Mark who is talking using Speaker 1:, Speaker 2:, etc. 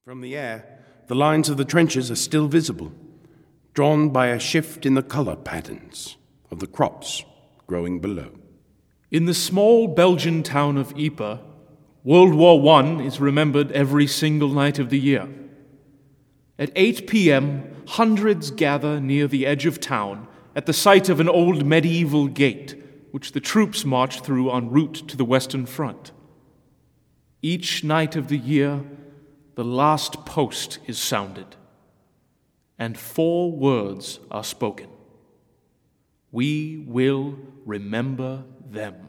Speaker 1: From the air, the lines of the trenches are still visible, drawn by a shift in the color patterns of the crops growing below.
Speaker 2: In the small Belgian town of Ypres, World War I is remembered every single night of the year. At 8 p.m., hundreds gather near the edge of town at the site of an old medieval gate, which the troops marched through en route to the Western Front. Each night of the year, the last post is sounded, and 4 words are spoken. We will remember them.